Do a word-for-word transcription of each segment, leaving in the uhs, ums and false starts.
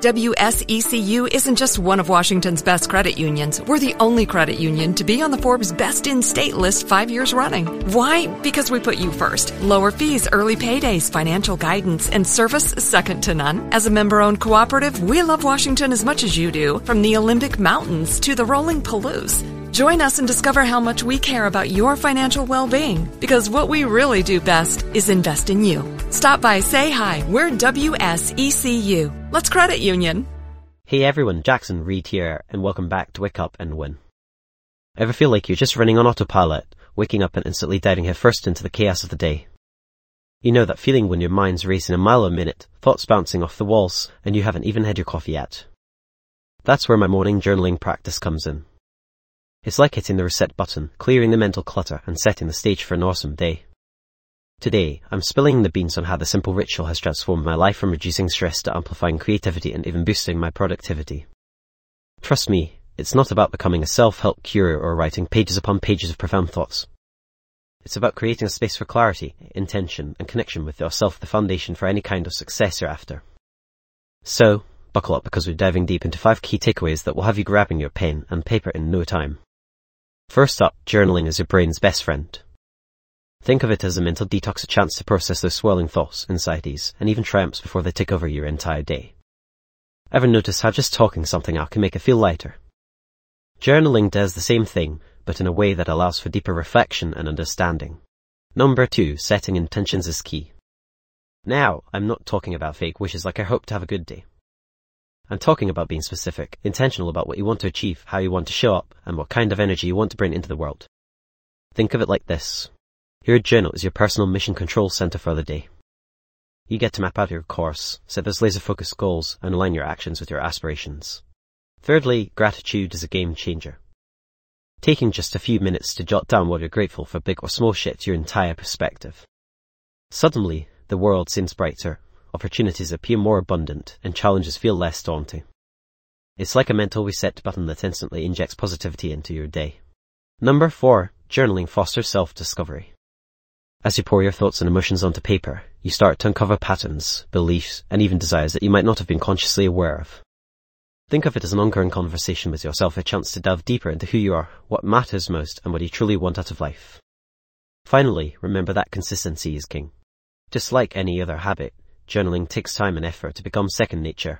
W S E C U isn't just one of Washington's best credit unions. We're the only credit union to be on the Forbes Best in State list five years running. Why? Because we put you first. Lower fees, early paydays, financial guidance, and service second to none. As a member-owned cooperative, we love Washington as much as you do, from the Olympic Mountains to the rolling Palouse. Join us and discover how much we care about your financial well-being, because what we really do best is invest in you. Stop by, say hi. We're W S E C U. Let's credit union. Hey everyone, Jackson Reed here, and welcome back to Wake Up and Win. Ever feel like you're just running on autopilot, waking up and instantly diving headfirst into the chaos of the day? You know that feeling when your mind's racing a mile a minute, thoughts bouncing off the walls, and you haven't even had your coffee yet. That's where my morning journaling practice comes in. It's like hitting the reset button, clearing the mental clutter, and setting the stage for an awesome day. Today, I'm spilling the beans on how the simple ritual has transformed my life, from reducing stress to amplifying creativity and even boosting my productivity. Trust me, it's not about becoming a self-help guru or writing pages upon pages of profound thoughts. It's about creating a space for clarity, intention, and connection with yourself, the foundation for any kind of success you're after. So, buckle up, because we're diving deep into five key takeaways that will have you grabbing your pen and paper in no time. First up, journaling is your brain's best friend. Think of it as a mental detox, a chance to process those swirling thoughts, anxieties, and even triumphs before they take over your entire day. Ever notice how just talking something out can make it feel lighter? Journaling does the same thing, but in a way that allows for deeper reflection and understanding. Number two, setting intentions is key. Now, I'm not talking about fake wishes like I hope to have a good day. I'm talking about being specific, intentional about what you want to achieve, how you want to show up, and what kind of energy you want to bring into the world. Think of it like this. Your journal is your personal mission control center for the day. You get to map out your course, set those laser-focused goals, and align your actions with your aspirations. Thirdly, gratitude is a game changer. Taking just a few minutes to jot down what you're grateful for, big or small, shifts your entire perspective. Suddenly, the world seems brighter, opportunities appear more abundant, and challenges feel less daunting. It's like a mental reset button that instantly injects positivity into your day. Number four, journaling fosters self-discovery. As you pour your thoughts and emotions onto paper, you start to uncover patterns, beliefs, and even desires that you might not have been consciously aware of. Think of it as an ongoing conversation with yourself, a chance to delve deeper into who you are, what matters most, and what you truly want out of life. Finally, remember that consistency is king. Just like any other habit, journaling takes time and effort to become second nature.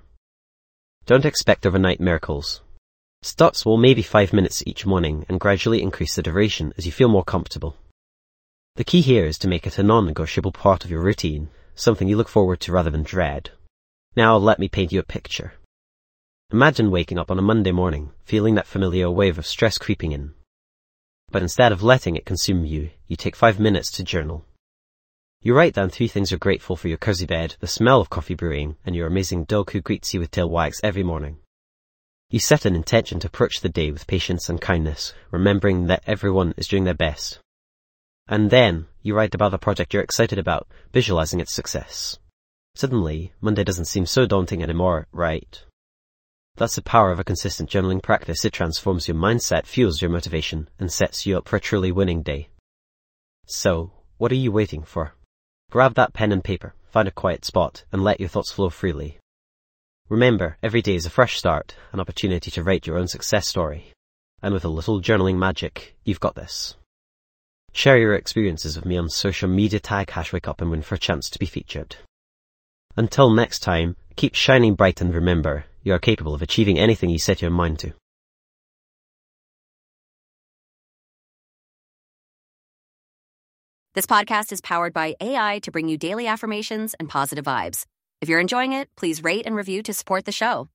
Don't expect overnight miracles. Start small, maybe five minutes each morning, and gradually increase the duration as you feel more comfortable. The key here is to make it a non-negotiable part of your routine, something you look forward to rather than dread. Now let me paint you a picture. Imagine waking up on a Monday morning, feeling that familiar wave of stress creeping in. But instead of letting it consume you, you take five minutes to journal. You write down three things you're grateful for: your cozy bed, the smell of coffee brewing, and your amazing dog who greets you with tail wags every morning. You set an intention to approach the day with patience and kindness, remembering that everyone is doing their best. And then, you write about the project you're excited about, visualizing its success. Suddenly, Monday doesn't seem so daunting anymore, right? That's the power of a consistent journaling practice. It transforms your mindset, fuels your motivation, and sets you up for a truly winning day. So, what are you waiting for? Grab that pen and paper, find a quiet spot, and let your thoughts flow freely. Remember, every day is a fresh start, an opportunity to write your own success story. And with a little journaling magic, you've got this. Share your experiences with me on social media, tag hash wake up and win for a chance to be featured. Until next time, keep shining bright, and remember, you are capable of achieving anything you set your mind to. This podcast is powered by A I to bring you daily affirmations and positive vibes. If you're enjoying it, please rate and review to support the show.